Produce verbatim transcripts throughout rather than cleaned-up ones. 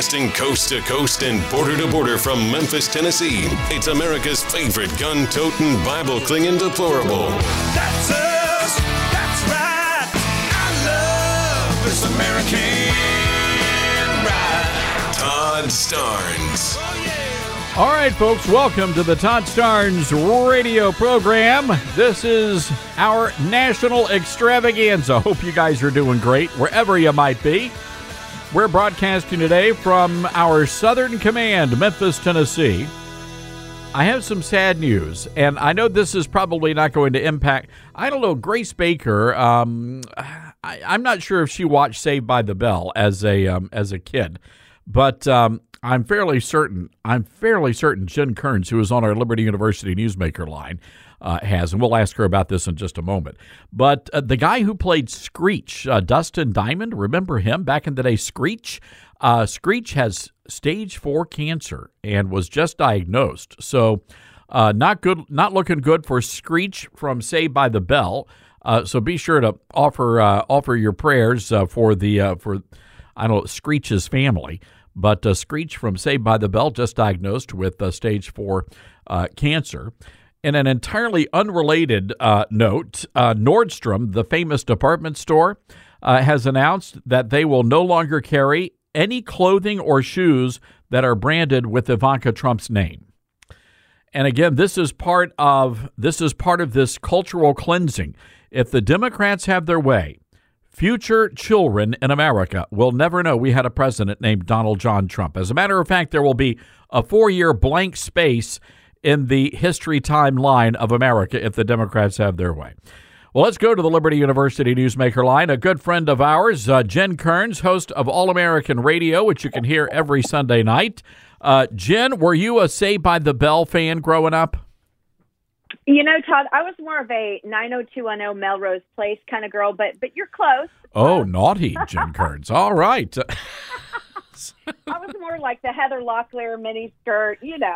Broadcasting coast to coast and border to border from Memphis, Tennessee. It's America's favorite gun-toting, Bible-clinging deplorable. That's us. That's right. I love this American ride. Todd Starnes. Oh, yeah. All right, folks, welcome to the Todd Starnes radio program. This is our national extravaganza. Hope you guys are doing great wherever you might be. We're broadcasting today from our Southern Command, Memphis, Tennessee. I have some sad news, and I know this is probably not going to impact, I don't know, Grace Baker. Um, I, I'm not sure if she watched Saved by the Bell as a um, as a kid, but um, I'm fairly certain, I'm fairly certain Jen Kearns, who is on our Liberty University Newsmaker line, uh, has, and we'll ask her about this in just a moment. But uh, the guy who played Screech, uh, Dustin Diamond, remember him back in the day, Screech? Uh, Screech has stage four cancer and was just diagnosed. So uh, not good, not looking good for Screech from Saved by the Bell. Uh, so be sure to offer uh, offer your prayers uh, for the uh, for I don't know Screech's family. But uh, Screech from Saved by the Bell just diagnosed with uh, stage four uh, cancer. In an entirely unrelated uh, note, uh, Nordstrom, the famous department store, uh, has announced that they will no longer carry any clothing or shoes that are branded with Ivanka Trump's name. And again, this is part of this is part of this cultural cleansing. If the Democrats have their way, future children in America will never know we had a president named Donald John Trump. As a matter of fact, there will be a four-year blank space in the history timeline of America if the Democrats have their way. Well, let's go to the Liberty University Newsmaker line. A good friend of ours, uh, Jen Kearns, host of All American Radio, which you can hear every Sunday night. Uh, Jen, were you a Saved by the Bell fan growing up? You know, Todd, I was more of a nine oh two one oh Melrose Place kind of girl, but but you're close. Oh, naughty, Jen Kearns. All right. I was more like the Heather Locklear mini skirt, you know.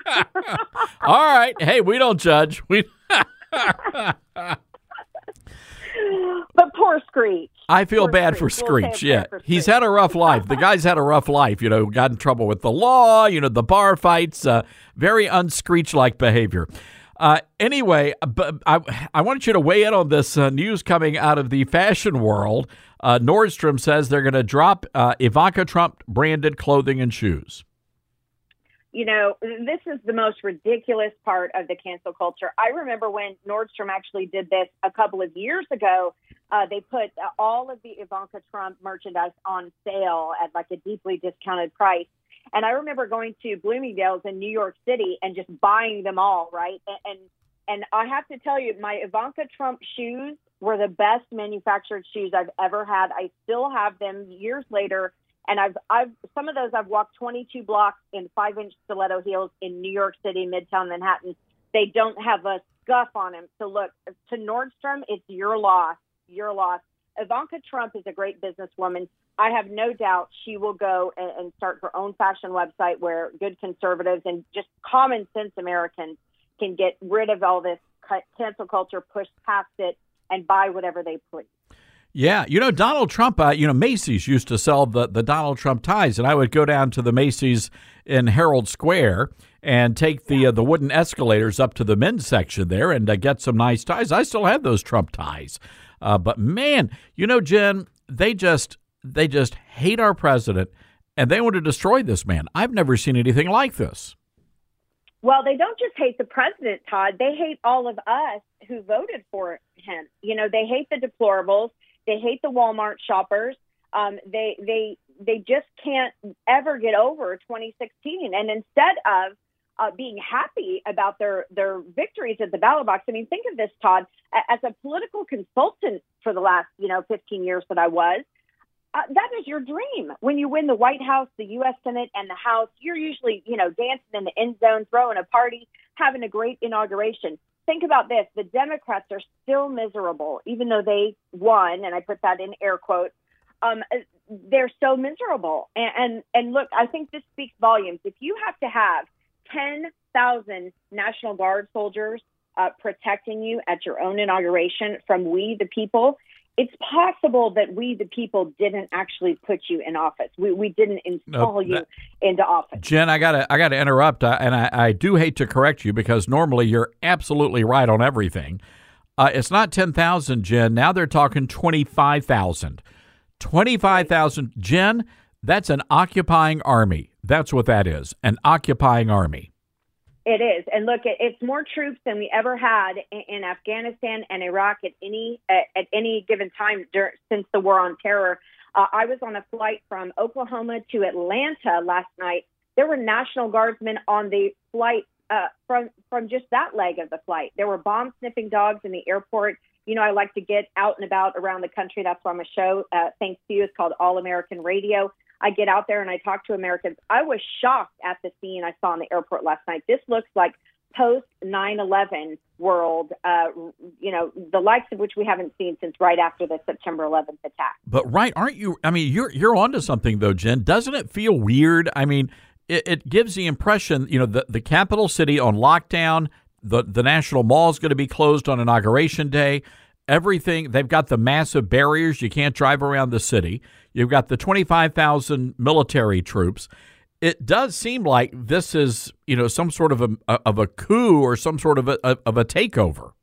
All right. Hey, we don't judge. We. But poor Screech. I feel poor bad Screech. for We'll Screech, yeah. for He's Screech. had a rough life. The guy's had a rough life, you know, got in trouble with the law, you know, the bar fights, uh, very un-Screech-like behavior. Uh, anyway, but I, I wanted you to weigh in on this uh, news coming out of the fashion world. Uh, Nordstrom says they're going to drop uh, Ivanka Trump branded clothing and shoes. You know, this is the most ridiculous part of the cancel culture. I remember when Nordstrom actually did this a couple of years ago. Uh, they put uh, all of the Ivanka Trump merchandise on sale at like a deeply discounted price. And I remember going to Bloomingdale's in New York City and just buying them all, right? And and, and I have to tell you, my Ivanka Trump shoes were the best manufactured shoes I've ever had. I still have them years later. And I've, I've, some of those I've walked twenty-two blocks in five-inch stiletto heels in New York City, Midtown Manhattan. They don't have a scuff on them. So look, to Nordstrom, it's your loss, your loss. Ivanka Trump is a great businesswoman. I have no doubt she will go and, and start her own fashion website where good conservatives and just common sense Americans can get rid of all this cancel culture, push past it, and buy whatever they please. Yeah, you know, Donald Trump, uh, you know, Macy's used to sell the, the Donald Trump ties, and I would go down to the Macy's in Herald Square and take the uh, the wooden escalators up to the men's section there and uh, get some nice ties. I still have those Trump ties. Uh, but, man, you know, Jen, they just they just hate our president, and they want to destroy this man. I've never seen anything like this. Well, they don't just hate the president, Todd. They hate all of us who voted for him. You know, they hate the deplorables. They hate the Walmart shoppers. Um, they they they just can't ever get over twenty sixteen. And instead of uh, being happy about their, their victories at the ballot box, I mean, think of this, Todd. As a political consultant for the last, you know, fifteen years that I was, uh, that is your dream. When you win the White House, the U S Senate, and the House, you're usually, you know, dancing in the end zone, throwing a party, having a great inauguration. Think about this. The Democrats are still miserable, even though they won, and I put that in air quotes. Um, they're so miserable. And, and, and look, I think this speaks volumes. If you have to have ten thousand National Guard soldiers uh, protecting you at your own inauguration from we, the people, it's possible that we, the people, didn't actually put you in office. We we didn't install No, that- you into office. Jen, I gotta I gotta interrupt, uh, and I, I do hate to correct you because normally you're absolutely right on everything. Uh, it's not ten thousand, Jen. Now they're talking twenty-five thousand. twenty-five thousand. Jen, that's an occupying army. That's what that is, an occupying army. It is, and look, it, it's more troops than we ever had in, in Afghanistan and Iraq at any at, at any given time dur- since the War on Terror. Uh, I was on a flight from Oklahoma to Atlanta last night. There were National Guardsmen on the flight uh, from from just that leg of the flight. There were bomb sniffing dogs in the airport. You know, I like to get out and about around the country. That's why my show, uh, thanks to you, is called All American Radio. I get out there and I talk to Americans. I was shocked at the scene I saw in the airport last night. This looks like post nine eleven world, uh, you know, the likes of which we haven't seen since right after the September eleventh attack. But right, aren't you? I mean, you're you're onto something though, Jen. Doesn't it feel weird? I mean, it, it gives the impression, you know, the the capital city on lockdown. The the National Mall is going to be closed on Inauguration Day. Everything, they've got the massive barriers. You can't drive around the city. You've got the twenty-five thousand military troops. It does seem like this is, you know, some sort of a of a coup or some sort of a of a takeover.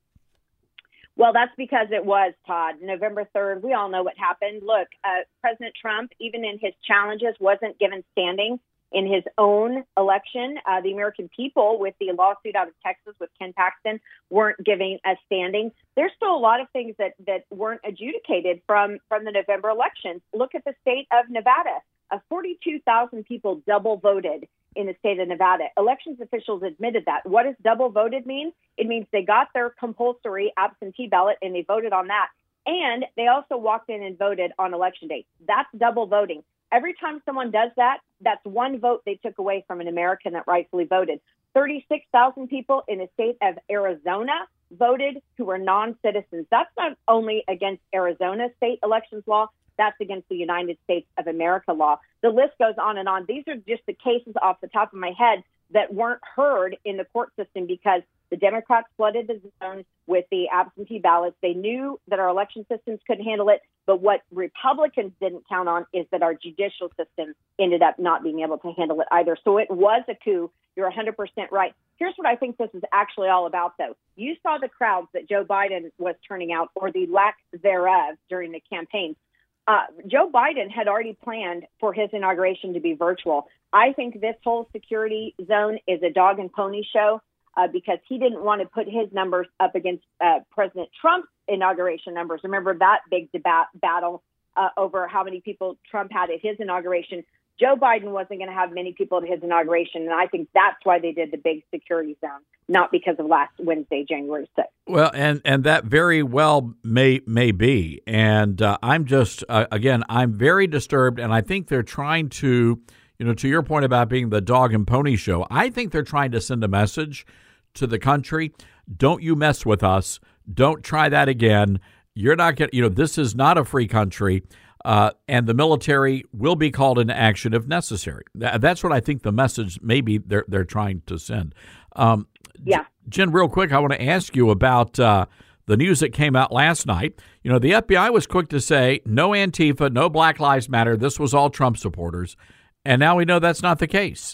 Well, that's because it was, Todd. November third, we all know what happened. Look, uh, President Trump, even in his challenges, wasn't given standing in his own election. Uh, the American people, with the lawsuit out of Texas with Ken Paxton, weren't giving a standing. There's still a lot of things that, that weren't adjudicated from, from the November elections. Look at the state of Nevada. Uh, forty-two thousand people double voted in the state of Nevada. Elections officials admitted that. What does double voted mean? It means they got their compulsory absentee ballot and they voted on that. And they also walked in and voted on election day. That's double voting. Every time someone does that, that's one vote they took away from an American that rightfully voted. thirty-six thousand people in the state of Arizona voted who were non-citizens. That's not only against Arizona state elections law, that's against the United States of America law. The list goes on and on. These are just the cases off the top of my head that weren't heard in the court system because the Democrats flooded the zone with the absentee ballots. They knew that our election systems couldn't handle it. But what Republicans didn't count on is that our judicial system ended up not being able to handle it either. So it was a coup. You're one hundred percent right. Here's what I think this is actually all about, though. You saw the crowds that Joe Biden was turning out, or the lack thereof, during the campaign. Uh, Joe Biden had already planned for his inauguration to be virtual. I think this whole security zone is a dog and pony show uh, because he didn't want to put his numbers up against uh, President Trump's inauguration numbers. Remember that big debate battle uh, over how many people Trump had at his inauguration. Joe Biden wasn't going to have many people at his inauguration, and I think that's why they did the big security zone, not because of last Wednesday, January sixth. Well, and, and that very well may may be. And uh, I'm just, uh, again, I'm very disturbed, and I think they're trying to, you know, to your point about being the dog and pony show, I think they're trying to send a message to the country. Don't you mess with us. Don't try that again. You're not getting, you know, this is not a free country. Uh, and the military will be called into action if necessary. Th- that's what I think the message maybe they're they're trying to send. Um, yeah. Jen, real quick, I want to ask you about uh, the news that came out last night. You know, the F B I was quick to say no Antifa, no Black Lives Matter. This was all Trump supporters. And now we know that's not the case.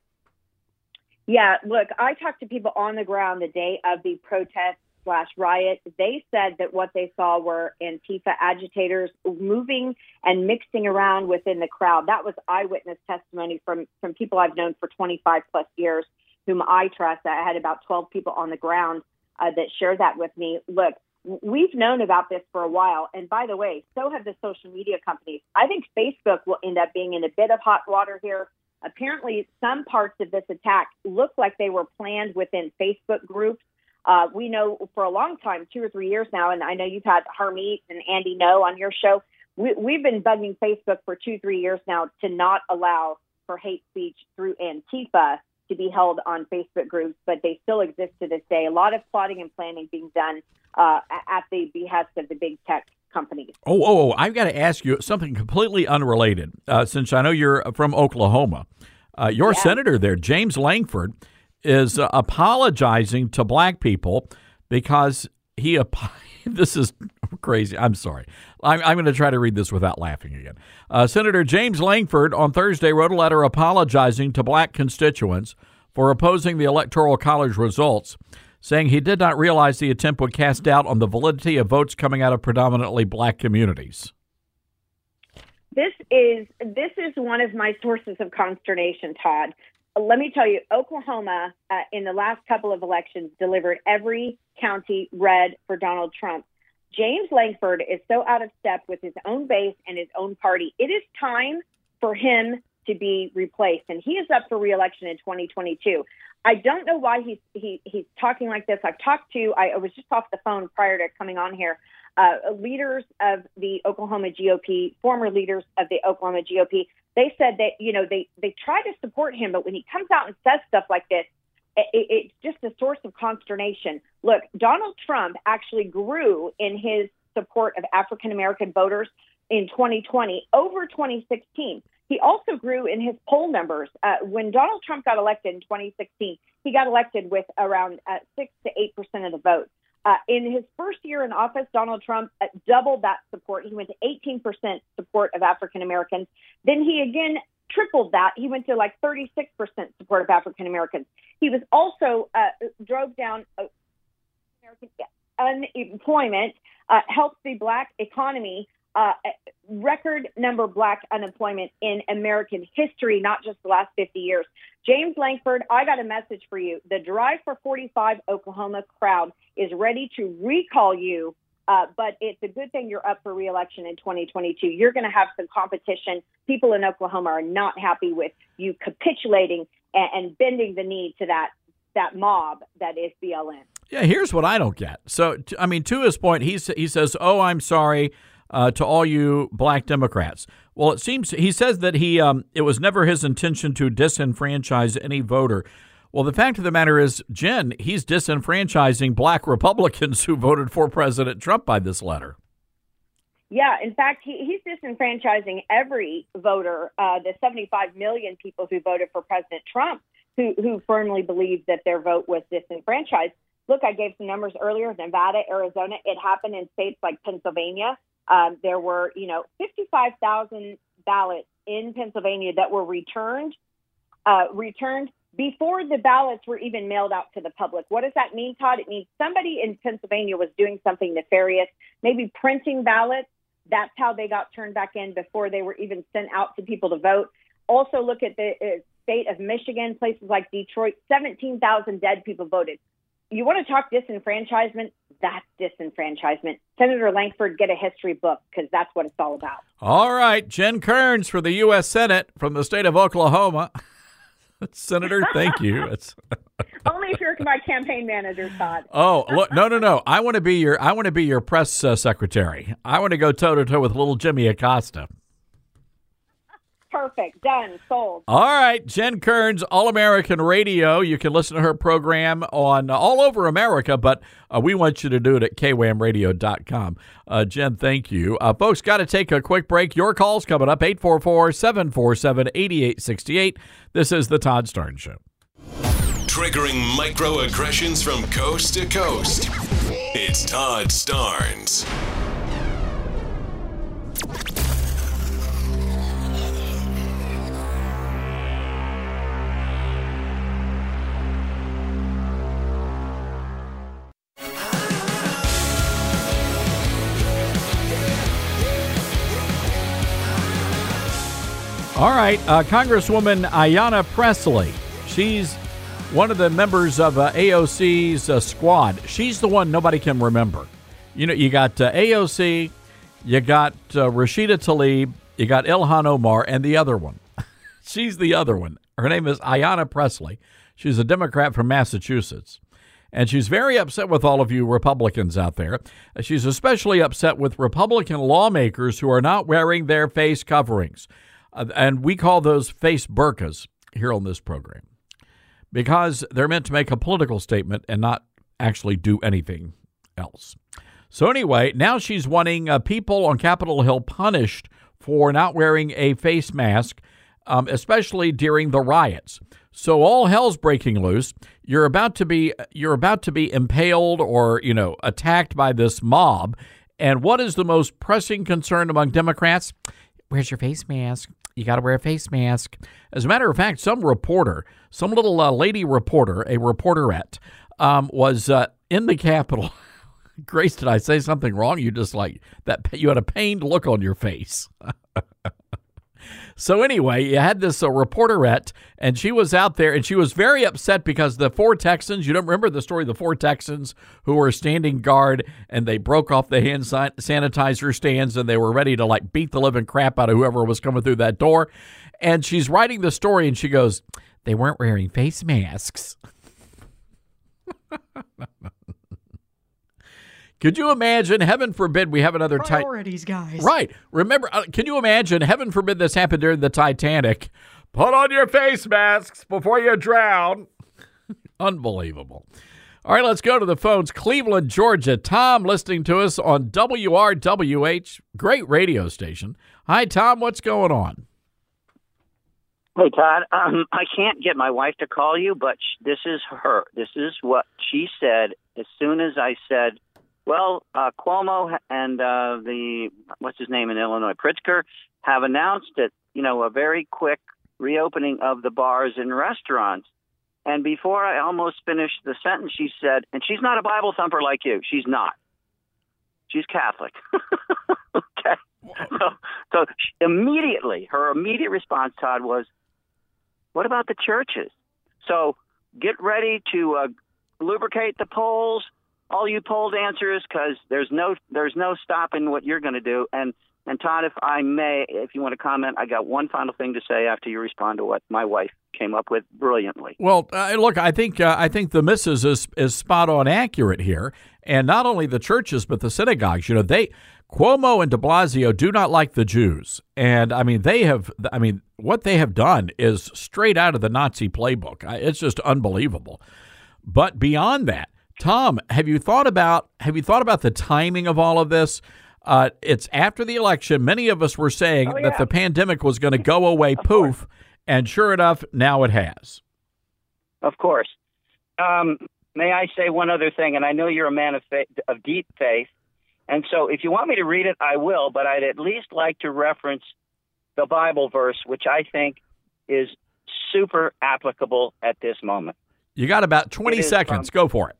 Yeah, look, I talked to people on the ground the day of the protest slash riot. They said that what they saw were Antifa agitators moving and mixing around within the crowd. That was eyewitness testimony from, from people I've known for twenty-five plus years, whom I trust. I had about twelve people on the ground uh, that shared that with me. Look, we've known about this for a while. And by the way, so have the social media companies. I think Facebook will end up being in a bit of hot water here. Apparently, some parts of this attack look like they were planned within Facebook groups. Uh, we know for a long time, two or three years now, and I know you've had Harmeet and Andy Ngo on your show. We, we've been bugging Facebook for two, three years now to not allow for hate speech through Antifa to be held on Facebook groups, but they still exist to this day. A lot of plotting and planning being done uh, at the behest of the big tech companies. Oh, oh, oh I've got to ask you something completely unrelated, uh, since I know you're from Oklahoma. Uh, your yeah. senator there, James Langford, is uh, apologizing to black people because he, this is crazy. I'm sorry. I'm, I'm going to try to read this without laughing again. Uh, Senator James Lankford on Thursday wrote a letter apologizing to black constituents for opposing the Electoral College results, saying he did not realize the attempt would cast doubt on the validity of votes coming out of predominantly black communities. This is this is one of my sources of consternation, Todd. Let me tell you, Oklahoma, uh, in the last couple of elections, delivered every county red for Donald Trump. James Lankford is so out of step with his own base and his own party. It is time for him to be replaced, and he is up for re-election in twenty twenty-two. I don't know why he's he, he's talking like this. I've talked to, I was just off the phone prior to coming on here, uh, leaders of the Oklahoma G O P, former leaders of the Oklahoma G O P. They said that, you know, they, they try to support him, but when he comes out and says stuff like this, it, it's just a source of consternation. Look, Donald Trump actually grew in his support of African-American voters in twenty twenty over twenty sixteen. He also grew in his poll numbers. Uh, when Donald Trump got elected in twenty sixteen, he got elected with around uh, six to eight percent of the vote. Uh, in his first year in office, Donald Trump uh, doubled that support. He went to eighteen percent support of African Americans. Then he again tripled that. He went to like thirty-six percent support of African Americans. He was also uh, drove down uh, American unemployment, uh, helped the black economy. Uh, record number black unemployment in American history, not just the last fifty years. James Lankford, I got a message for you. The Drive for forty-five Oklahoma crowd is ready to recall you, uh, but it's a good thing you're up for re-election in twenty twenty-two. You're going to have some competition. People in Oklahoma are not happy with you capitulating and, and bending the knee to that that mob that is B L M. Yeah, here's what I don't get. So, I mean, to his point, he's, he says, oh, I'm sorry. Uh, to all you black Democrats. Well, it seems he says that he um, it was never his intention to disenfranchise any voter. Well, the fact of the matter is, Jen, he's disenfranchising black Republicans who voted for President Trump by this letter. Yeah, in fact, he, he's disenfranchising every voter, uh, the seventy-five million people who voted for President Trump, who, who firmly believe that their vote was disenfranchised. Look, I gave some numbers earlier, Nevada, Arizona. It happened in states like Pennsylvania. Um, there were, you know, fifty-five thousand ballots in Pennsylvania that were returned, uh, returned before the ballots were even mailed out to the public. What does that mean, Todd? It means somebody in Pennsylvania was doing something nefarious, maybe printing ballots. That's how they got turned back in before they were even sent out to people to vote. Also, look at the uh, state of Michigan, places like Detroit, seventeen thousand dead people voted. You want to talk disenfranchisement? That's disenfranchisement. Senator Lankford, get a history book because that's what it's all about. All right. Jen Kearns for the U S Senate from the state of Oklahoma. Senator, thank you. It's only if you're my campaign manager, Todd. Oh, look, no, no, no. I want to be your I want to be your press uh, secretary. I want to go toe to toe with little Jimmy Acosta. Perfect. Done. Sold. All right. Jen Kearns, All-American Radio. You can listen to her program on uh, all over America, but uh, we want you to do it at K W A M radio dot com. Uh, Jen, thank you. Uh, folks, got to take a quick break. Your call's coming up, eight four four, seven four seven, eight eight six eight. This is the Todd Starnes Show. Triggering microaggressions from coast to coast. It's Todd Starnes. All right, uh, Congresswoman Ayanna Pressley. She's one of the members of uh, A O C's uh, squad. She's the one nobody can remember. You know, you got uh, A O C, you got uh, Rashida Tlaib, you got Ilhan Omar, and the other one. She's the other one. Her name is Ayanna Pressley. She's a Democrat from Massachusetts. And she's very upset with all of you Republicans out there. She's especially upset with Republican lawmakers who are not wearing their face coverings. Uh, and we call those face burqas here on this program because they're meant to make a political statement and not actually do anything else. So anyway, now she's wanting uh, people on Capitol Hill punished for not wearing a face mask, um, especially during the riots. So all hell's breaking loose. You're about to be you're about to be impaled or, you know, attacked by this mob. And what is the most pressing concern among Democrats? Where's your face mask? You got to wear a face mask. As a matter of fact, some reporter, some little uh, lady reporter, a reporterette, um, was uh, in the Capitol. Grace, did I say something wrong? You just like that. You had a pained look on your face. So anyway, you had this uh, reporterette, and she was out there, and she was very upset because the four Texans, you don't remember the story of the four Texans who were standing guard, and they broke off the hand san- sanitizer stands, and they were ready to like beat the living crap out of whoever was coming through that door. And she's writing the story, and she goes, they weren't wearing face masks. Could you imagine, heaven forbid, we have another Titanic. Priorities, guys. Right. Remember, uh, can you imagine, heaven forbid this happened during the Titanic. Put on your face masks before you drown. Unbelievable. All right, let's go to the phones. Cleveland, Georgia. Tom listening to us on W R W H, great radio station. Hi, Tom. What's going on? Hey, Todd. Um, I can't get my wife to call you, but sh- this is her. This is what she said as soon as I said, well, uh, Cuomo and uh, the, what's his name in Illinois, Pritzker, have announced that, you know, a very quick reopening of the bars and restaurants. And before I almost finished the sentence, she said, and she's not a Bible thumper like you. She's not. She's Catholic. Okay. So, so she, immediately, her immediate response, Todd, was, what about the churches? So get ready to uh, lubricate the polls, all you poll dancers, because there's no there's no stopping what you're going to do. And and Todd, if I may, if you want to comment, I got one final thing to say after you respond to what my wife came up with brilliantly. Well, uh, look, I think uh, I think the missus is is spot on accurate here, and not only the churches but the synagogues. You know, they Cuomo and De Blasio do not like the Jews, and I mean they have. I mean what they have done is straight out of the Nazi playbook. It's just unbelievable. But beyond that, Tom, have you thought about have you thought about the timing of all of this? Uh, it's after the election. Many of us were saying oh, yeah. that the pandemic was going to go away, poof, and sure enough, now it has. Of course. Um, may I say one other thing? And I know you're a man of faith, of deep faith, and so if you want me to read it, I will. But I'd at least like to reference the Bible verse, which I think is super applicable at this moment. You got about twenty seconds. Go for it.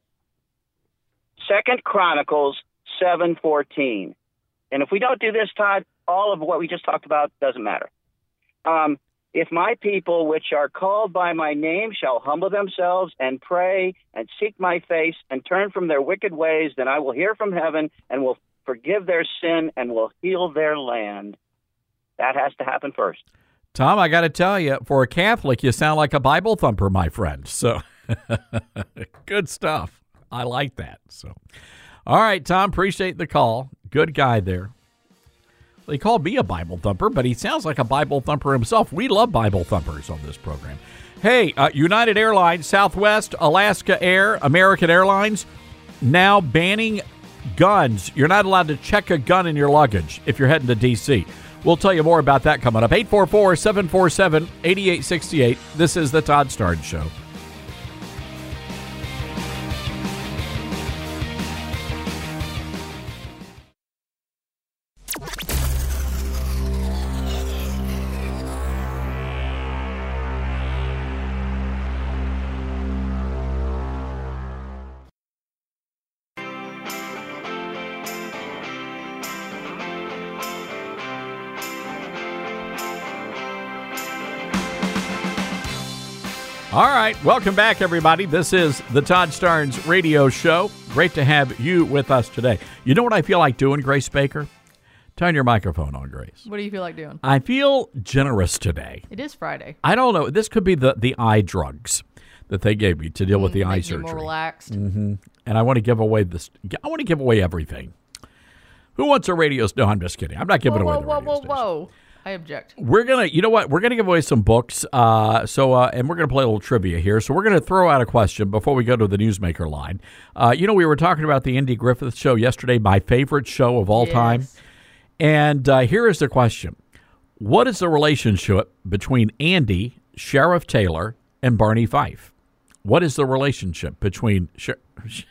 Second Chronicles seven fourteen. And if we don't do this, Todd, all of what we just talked about doesn't matter. Um, if my people, which are called by my name, shall humble themselves and pray and seek my face and turn from their wicked ways, then I will hear from heaven and will forgive their sin and will heal their land. That has to happen first. Tom, I got to tell you, for a Catholic, you sound like a Bible thumper, my friend. So good stuff. I like that. So, all right, Tom, appreciate the call. Good guy there. Well, he called me a Bible thumper, but he sounds like a Bible thumper himself. We love Bible thumpers on this program. Hey, uh, United Airlines, Southwest, Alaska Air, American Airlines, now banning guns. You're not allowed to check a gun in your luggage if you're heading to D C. We'll tell you more about that coming up. eight four four, seven four seven, eight eight six eight. This is the Todd Starnes Show. All right, welcome back, everybody. This is the Todd Starnes Radio Show. Great to have you with us today. You know what I feel like doing, Grace Baker? Turn your microphone on, Grace. What do you feel like doing? I feel generous today. It is Friday. I don't know. This could be the, the eye drugs that they gave me to deal with the eye Make surgery. you more relaxed. Mm-hmm. And I want to give away this. I want to give away everything. Who wants a radio? No, I'm just kidding. I'm not giving whoa, away the whoa, radio whoa, station. whoa, whoa. I object. We're gonna, you know what? We're gonna give away some books. Uh, so, uh, and we're gonna play a little trivia here. So, we're gonna throw out a question before we go to the newsmaker line. Uh, you know, we were talking about the Andy Griffith Show yesterday, my favorite show of all yes. time. And uh, here is the question: what is the relationship between Andy, Sheriff Taylor, and Barney Fife? What is the relationship between? Sher-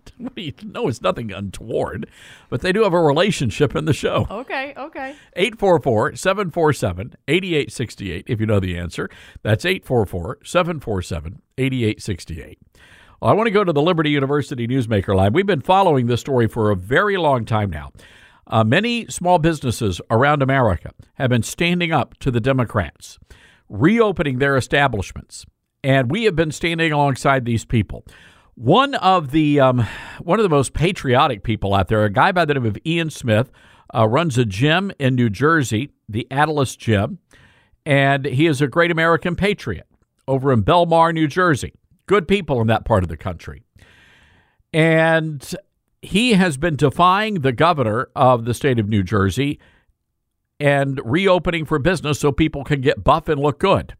No, it's nothing untoward, but they do have a relationship in the show. Okay, okay. eight four four, seven four seven, eight eight six eight, if you know the answer. That's eight four four, seven four seven, eight eight six eight. Well, I want to go to the Liberty University Newsmaker line. We've been following this story for a very long time now. Uh, many small businesses around America have been standing up to the Democrats, reopening their establishments, and we have been standing alongside these people. One of the um, one of the most patriotic people out there, a guy by the name of Ian Smith, uh, runs a gym in New Jersey, the Atlas Gym, and he is a great American patriot over in Belmar, New Jersey. Good people in that part of the country. And he has been defying the governor of the state of New Jersey and reopening for business so people can get buff and look good.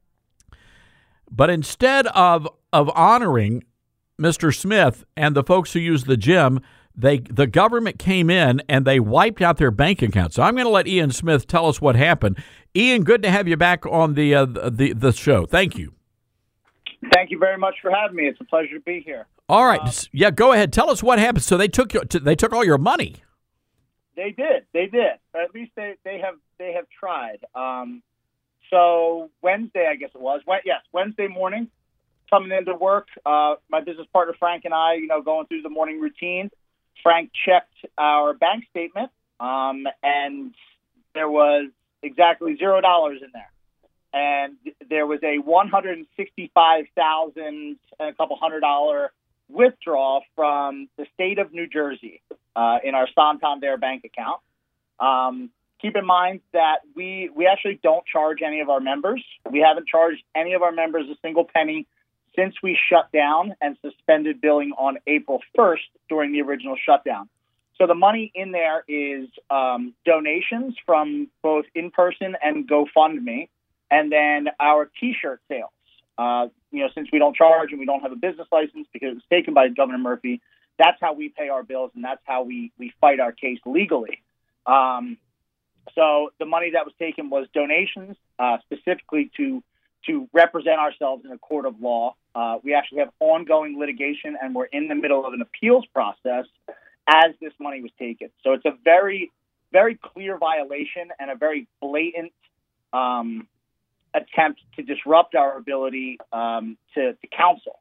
But instead of of honoring Mister Smith and the folks who use the gym, they the government came in and they wiped out their bank accounts. So I'm going to let Ian Smith tell us what happened. Ian, good to have you back on the uh, the the show. Thank you. Thank you very much for having me. It's a pleasure to be here. All right, Um, yeah, go ahead. Tell us what happened. So they took your, they took all your money. They did. They did. Or at least they, they have they have tried. Um, so Wednesday, I guess it was. Wed- yes, Wednesday morning, coming into work, uh, my business partner Frank and I, you know, going through the morning routine. Frank checked our bank statement, um, and there was exactly zero dollars in there. And there was a one hundred sixty-five thousand dollars and a couple hundred dollar withdrawal from the state of New Jersey uh, in our Santander bank account. Um, keep in mind that we we actually don't charge any of our members. We haven't charged any of our members a single penny since we shut down and suspended billing on April first during the original shutdown. So the money in there is um, donations from both in-person and GoFundMe, and then our T-shirt sales. Uh, you know, since we don't charge and we don't have a business license because it was taken by Governor Murphy, that's how we pay our bills and that's how we, we fight our case legally. Um, so the money that was taken was donations, uh, specifically to to represent ourselves in a court of law. Uh, we actually have ongoing litigation, and we're in the middle of an appeals process as this money was taken. So it's a very, very clear violation and a very blatant um, attempt to disrupt our ability um, to, to counsel.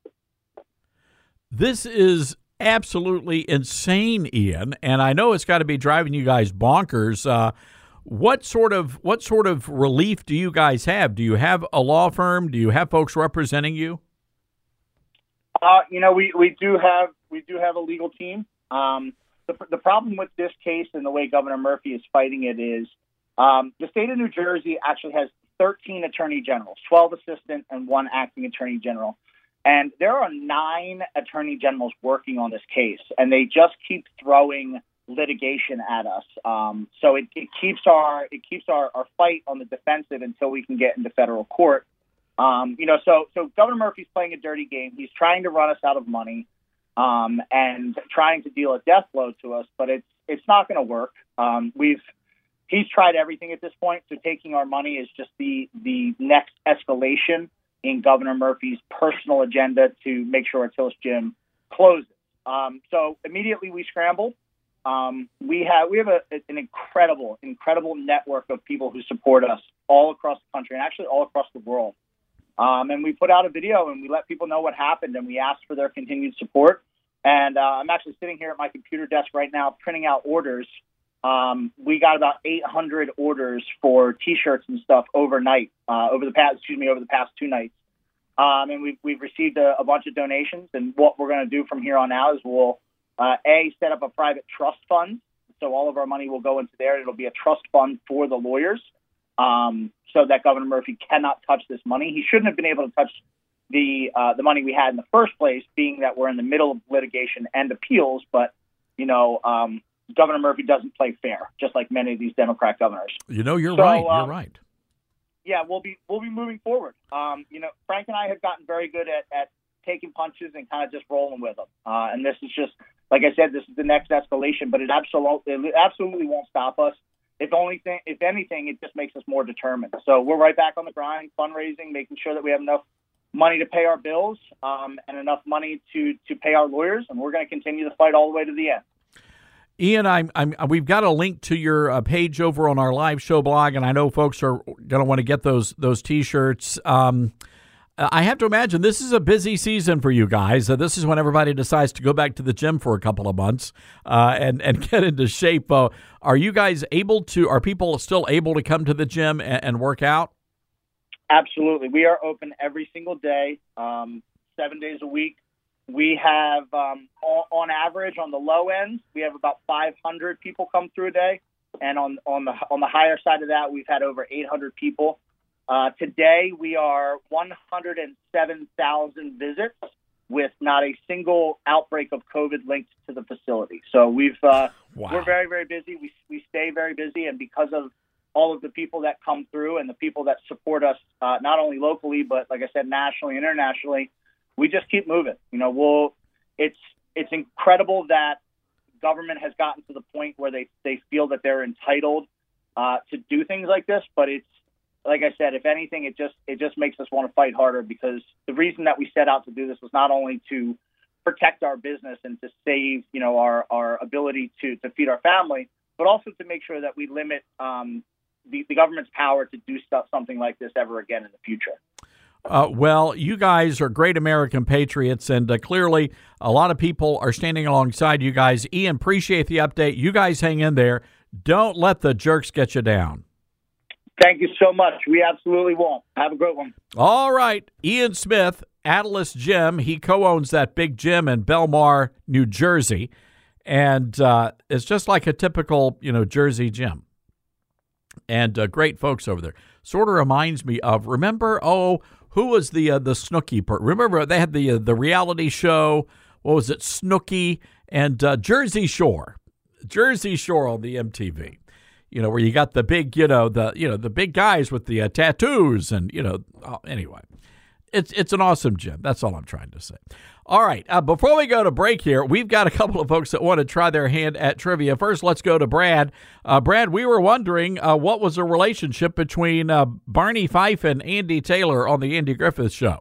This is absolutely insane, Ian, and I know it's got to be driving you guys bonkers. Uh, what sort of what sort of relief do you guys have? Do you have a law firm? Do you have folks representing you? Uh, you know, we, we do have we do have a legal team. Um, the, the problem with this case and the way Governor Murphy is fighting it is um, the state of New Jersey actually has thirteen attorney generals, twelve assistant and one acting attorney general. And there are nine attorney generals working on this case, and they just keep throwing litigation at us. Um, so it, it keeps our it keeps our, our fight on the defensive until we can get into federal court. Um, you know, so so Governor Murphy's playing a dirty game. He's trying to run us out of money um, and trying to deal a death blow to us, but it's it's not going to work. Um, we've he's tried everything at this point, so taking our money is just the the next escalation in Governor Murphy's personal agenda to make sure Attilas Gym closes. Um, so immediately we scrambled. Um, we have we have a, an incredible, incredible network of people who support us all across the country and actually all across the world. Um, and we put out a video and we let people know what happened and we asked for their continued support. And uh, I'm actually sitting here at my computer desk right now printing out orders. Um, we got about eight hundred orders for T-shirts and stuff overnight, uh, over the past, excuse me, over the past two nights. Um, and we've, we've received a, a bunch of donations. And what we're going to do from here on out is we'll, uh, A, set up a private trust fund. So all of our money will go into there. It'll be a trust fund for the lawyers, um, so that Governor Murphy cannot touch this money. He shouldn't have been able to touch the, uh, the money we had in the first place, being that we're in the middle of litigation and appeals. But, you know, um, Governor Murphy doesn't play fair, just like many of these Democrat governors. You know, you're so, right. You're um, right. Yeah, we'll be we'll be moving forward. Um, you know, Frank and I have gotten very good at, at taking punches and kind of just rolling with them. Uh, and this is just, like I said, this is the next escalation. But it absolutely it absolutely won't stop us. If only thing, if anything, it just makes us more determined. So we're right back on the grind, fundraising, making sure that we have enough money to pay our bills um, and enough money to to pay our lawyers, and we're going to continue the fight all the way to the end. Ian, I'm, I'm, we've got a link to your uh, page over on our live show blog, and I know folks are going to want to get those those T-shirts. Um, I have to imagine this is a busy season for you guys. Uh, this is when everybody decides to go back to the gym for a couple of months uh, and and get into shape. Uh, are you guys able to? Are people still able to come to the gym and, and work out? Absolutely, we are open every single day, um, seven days a week. We have, um, on, on average, on the low end, we have about five hundred people come through a day, and on on the on the higher side of that, we've had over eight hundred people. Uh, today, we are one hundred seven thousand visits with not a single outbreak of COVID linked to the facility. So we've uh, wow. we're very very busy. We we stay very busy, and because of all of the people that come through and the people that support us, uh, not only locally but like I said, nationally, internationally. We just keep moving. You know, we'll, it's it's incredible that government has gotten to the point where they, they feel that they're entitled uh, to do things like this. But it's, like I said, if anything, it just it just makes us want to fight harder, because the reason that we set out to do this was not only to protect our business and to save, you know, our, our ability to, to feed our family, but also to make sure that we limit um, the, the government's power to do stuff, something like this ever again in the future. Uh, well, you guys are great American patriots, and uh, clearly a lot of people are standing alongside you guys. Ian, appreciate the update. You guys hang in there. Don't let the jerks get you down. Thank you so much. We absolutely won't. Have a great one. All right. Ian Smith, Atlas Gym. He co-owns that big gym in Belmar, New Jersey, and uh, it's just like a typical, you know, Jersey gym. And uh, great folks over there. Sort of reminds me of, remember, oh, who was the uh, the Snooki part? Remember they had the uh, the reality show. What was it? Snooki and uh, Jersey Shore, Jersey Shore on the M T V. You know, where you got the big, you know, the you know the big guys with the uh, tattoos, and you know. Oh, anyway, it's it's an awesome gym. That's all I'm trying to say. All right, uh, before we go to break here, we've got a couple of folks that want to try their hand at trivia. First, let's go to Brad. Uh, Brad, we were wondering uh, what was the relationship between uh, Barney Fife and Andy Taylor on the Andy Griffith Show?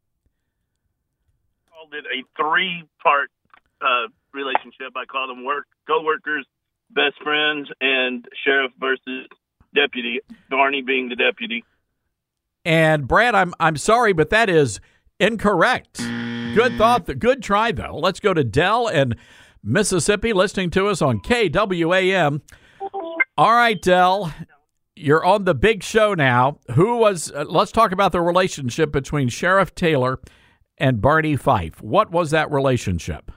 I called it a three-part uh, relationship. I called them work co-workers, best friends, and sheriff versus deputy, Barney being the deputy. And, Brad, I'm I'm sorry, but that is incorrect. Good thought. Good try, though. Let's go to Dell in Mississippi, listening to us on K W A M. All right, Dell, you're on the big show now. Who was? Uh, let's talk about the relationship between Sheriff Taylor and Barney Fife. What was that relationship?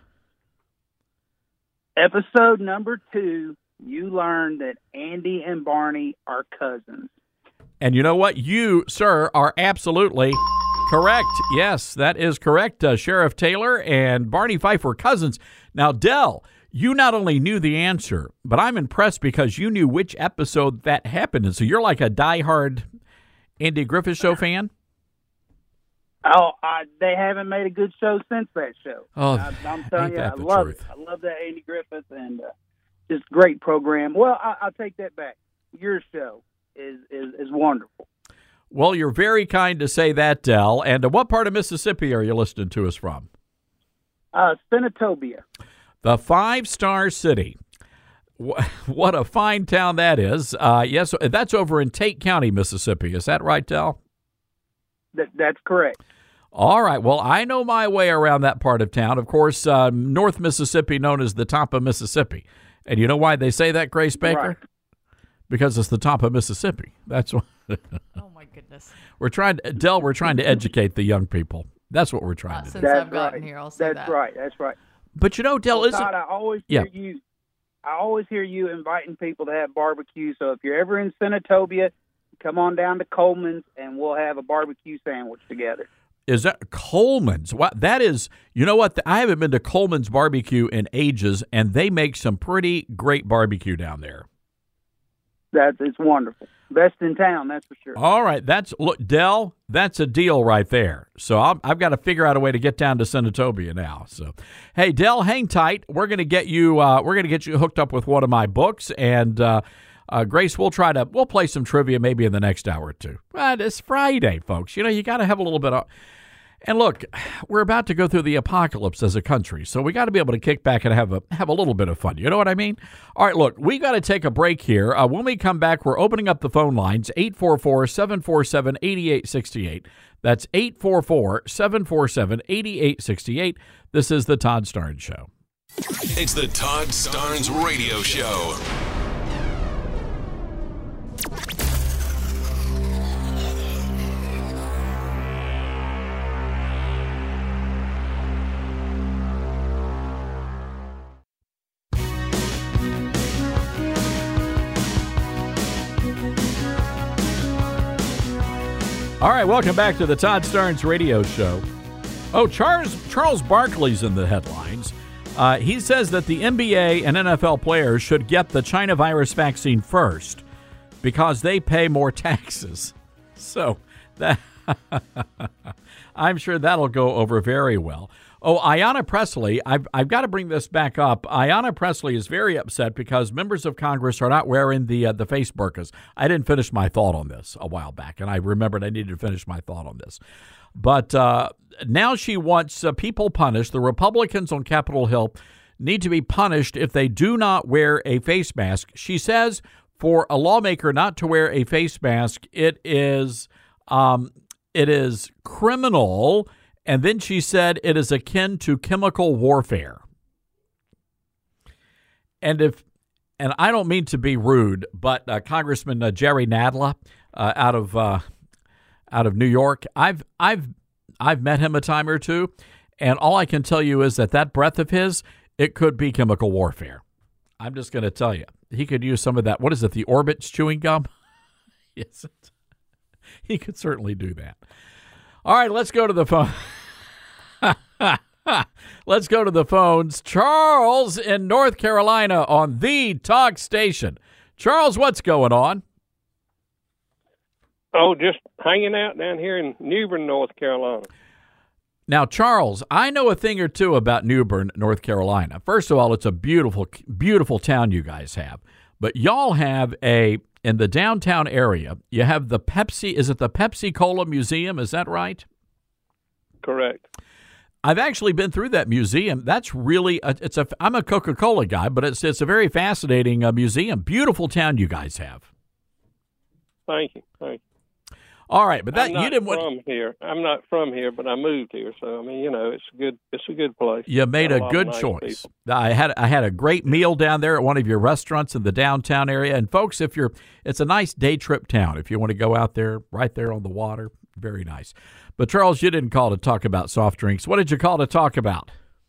Episode number two, you learned that Andy and Barney are cousins. And you know what? You, sir, are absolutely correct. Yes, that is correct. Uh, Sheriff Taylor and Barney Fife were cousins. Now, Dell, you not only knew the answer, but I'm impressed because you knew which episode that happened in. So you're like a diehard Andy Griffith Show fan? Oh, I, they haven't made a good show since that show. Oh, I, I'm telling you, I the love truth. it. I love that Andy Griffith, and uh, just great program. Well, I, I'll take that back. Your show is, is, is wonderful. Well, you're very kind to say that, Dell. And uh, what part of Mississippi are you listening to us from? Uh, Senatobia. The five-star city. What a fine town that is. Uh, yes, that's over in Tate County, Mississippi. Is that right, Dell? That, that's correct. All right. Well, I know my way around that part of town. Of course, uh, North Mississippi, known as the top of Mississippi. And you know why they say that, Grace Baker? Right. Because it's the top of Mississippi. That's why. Oh, my goodness. We're trying to, Dell, we're trying to educate the young people. That's what we're trying Uh, to do. since That's I've gotten right. here, I'll say That's that. right. That's right. But you know, Dell, Well, isn't Todd, I always Yeah. hear you. I always hear you inviting people to have barbecue. So if you're ever in Senatobia, come on down to Coleman's and we'll have a barbecue sandwich together. Is that Coleman's? Wow, that is, you know what? I haven't been to Coleman's Barbecue in ages, and they make some pretty great barbecue down there. That's it's wonderful. Best in town, that's for sure. All right, that's look, Dell. That's a deal right there. So I'm, I've got to figure out a way to get down to Senatobia now. So, hey, Dell, hang tight. We're gonna get you. Uh, we're gonna get you hooked up with one of my books, and uh, uh, Grace, we'll try to. We'll play some trivia maybe in the next hour or two. But it's Friday, folks. You know, you got to have a little bit of. And look, we're about to go through the apocalypse as a country, so we got to be able to kick back and have a have a little bit of fun. You know what I mean? All right, look, we got to take a break here. Uh, when we come back, we're opening up the phone lines, eight four four, seven four seven, eight eight six eight. That's eight four four, seven four seven, eight eight six eight. This is the Todd Starnes Show. It's the Todd Starnes Radio Show. All right, welcome back to the Todd Starnes Radio Show. Oh, Charles Charles Barkley's in the headlines. Uh, he says that the N B A and N F L players should get the China virus vaccine first because they pay more taxes. So that I'm sure that'll go over very well. Oh, Ayanna Pressley, I've, I've got to bring this back up. Ayanna Pressley is very upset because members of Congress are not wearing the uh, the face burqas. I didn't finish my thought on this a while back, and I remembered I needed to finish my thought on this. But uh, now she wants uh, people punished. The Republicans on Capitol Hill need to be punished if they do not wear a face mask. She says for a lawmaker not to wear a face mask, it is um, it is criminal. And then she said it is akin to chemical warfare. And if, and I don't mean to be rude, but uh, Congressman uh, Jerry Nadler uh, out of uh, out of New York, I've I've I've met him a time or two, and all I can tell you is that that breath of his, it could be chemical warfare. I'm just going to tell you, he could use some of that. What is it? The Orbit's chewing gum? Yes, he could certainly do that. All right, let's go to the phone. Let's go to the phones. Charles in North Carolina on the Talk Station. Charles, what's going on? Oh, just hanging out down here in New Bern, North Carolina. Now, Charles, I know a thing or two about New Bern, North Carolina. First of all, it's a beautiful, beautiful town you guys have. But y'all have a, in the downtown area, you have the Pepsi, is it the Pepsi Cola Museum? Is that right? Correct. I've actually been through that museum. That's really, a, it's a, I'm a Coca-Cola guy, but it's it's a very fascinating uh, museum. Beautiful town you guys have. Thank you. Thank you. All right, but that I'm not you didn't from want, here. I'm not from here, but I moved here, so I mean, you know, it's a good, it's a good place. You made Got a lot good of nice choice. people. I had I had a great meal down there at one of your restaurants in the downtown area. And folks, if you're, it's a nice day trip town. If you want to go out there, right there on the water, very nice. But Charles, you didn't call to talk about soft drinks. What did you call to talk about?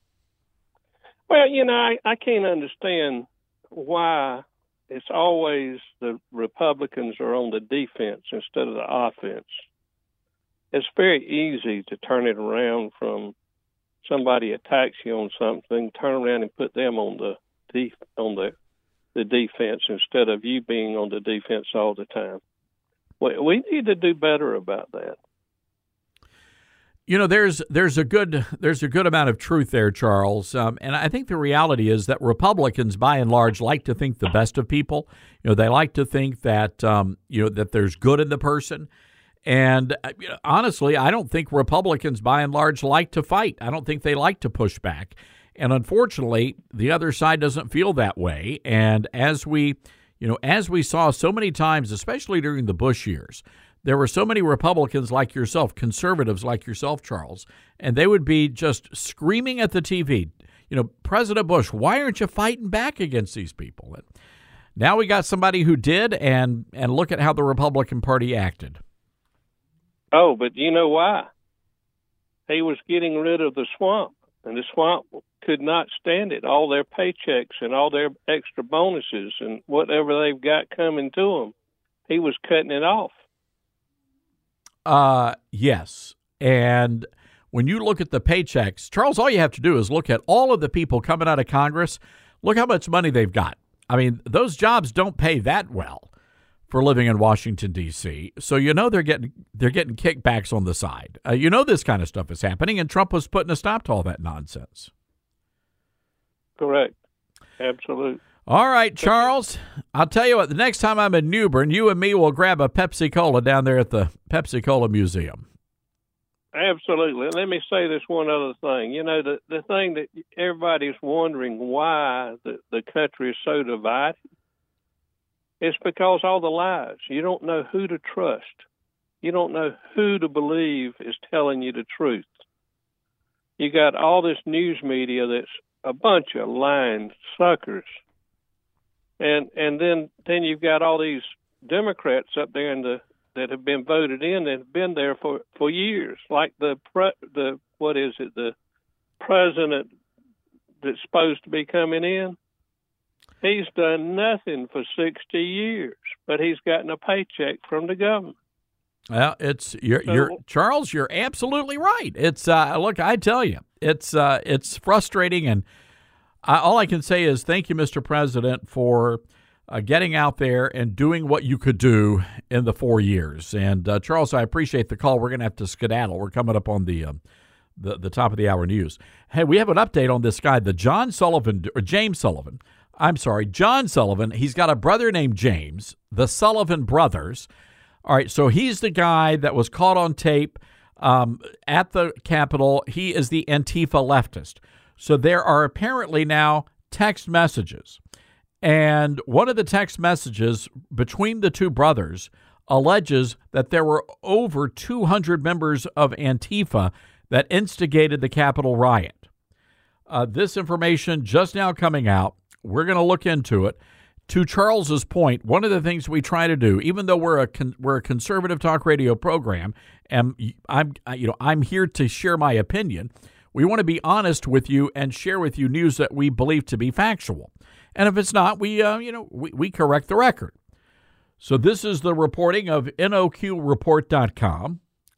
Well, you know, I, I can't understand why it's always the Republicans are on the defense instead of the offense. It's very easy to turn it around from somebody attacks you on something, turn around and put them on the def- on the the defense instead of you being on the defense all the time. We, we need to do better about that. You know, there's there's a good there's a good amount of truth there, Charles, um, and I think the reality is that Republicans, by and large, like to think the best of people. You know, they like to think that um, you know that there's good in the person, and uh, you know, honestly, I don't think Republicans, by and large, like to fight. I don't think they like to push back, and unfortunately, the other side doesn't feel that way. And as we, you know, as we saw so many times, especially during the Bush years. There were so many Republicans like yourself, conservatives like yourself, Charles, and they would be just screaming at the T V, you know, President Bush, why aren't you fighting back against these people? And now we got somebody who did, and, and look at how the Republican Party acted. Oh, but you know why? He was getting rid of the swamp, and the swamp could not stand it. All their paychecks and all their extra bonuses and whatever they've got coming to them, he was cutting it off. Uh, yes. And when you look at the paychecks, Charles, all you have to do is look at all of the people coming out of Congress. Look how much money they've got. I mean, those jobs don't pay that well for living in Washington, D C. So you know they're getting they're getting kickbacks on the side. Uh, you know this kind of stuff is happening, and Trump was putting a stop to all that nonsense. Correct. Absolutely. All right, Charles, I'll tell you what, the next time I'm in New Bern, you and me will grab a Pepsi Cola down there at the Pepsi Cola Museum. Absolutely. Let me say this one other thing. You know, the, the thing that everybody's wondering why the, the country is so divided, it's because all the lies. You don't know who to trust. You don't know who to believe is telling you the truth. You got all this news media that's a bunch of lying suckers. And and then, then you've got all these Democrats up there in the that have been voted in that have been there for, for years, like the pre, the what is it the president that's supposed to be coming in. He's done nothing for sixty years, but he's gotten a paycheck from the government. Well, it's you're, you're Charles. You're absolutely right. It's uh, look, I tell you, it's uh, it's frustrating, and I, all I can say is thank you, Mister President, for Uh, getting out there and doing what you could do in the four years. And, uh, Charles, I appreciate the call. We're going to have to skedaddle. We're coming up on the, um, the the top of the hour news. Hey, we have an update on this guy, the John Sullivan, or James Sullivan. I'm sorry, John Sullivan. He's got a brother named James, the Sullivan brothers. All right, so he's the guy that was caught on tape um, at the Capitol. He is the Antifa leftist. So there are apparently now text messages. And one of the text messages between the two brothers alleges that there were over two hundred members of Antifa that instigated the Capitol riot. Uh, this information just now coming out. We're going to look into it. To Charles's point, one of the things we try to do, even though we're a con- we're a conservative talk radio program, and I'm you know I'm here to share my opinion, we want to be honest with you and share with you news that we believe to be factual. And if it's not, we, uh, you know, we, we correct the record. So this is the reporting of N O Q report dot com.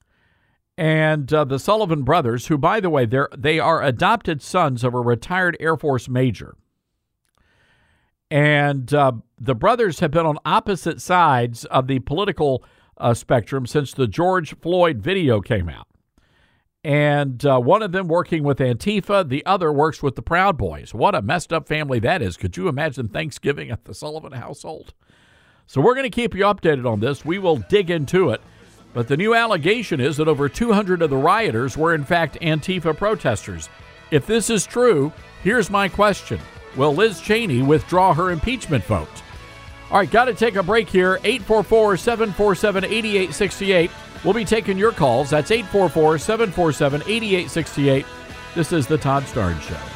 And uh, the Sullivan brothers, who, by the way, they're, they are adopted sons of a retired Air Force major. And uh, the brothers have been on opposite sides of the political uh, spectrum since the George Floyd video came out. And uh, one of them working with Antifa, the other works with the Proud Boys. What a messed up family that is. Could you imagine Thanksgiving at the Sullivan household? So we're going to keep you updated on this. We will dig into it. But the new allegation is that over two hundred of the rioters were in fact Antifa protesters. If this is true, here's my question. Will Liz Cheney withdraw her impeachment vote? All right, got to take a break here. eight four four, seven four seven, eight eight six eight. We'll be taking your calls. That's eight four four, seven four seven, eight eight six eight. This is The Todd Starnes Show.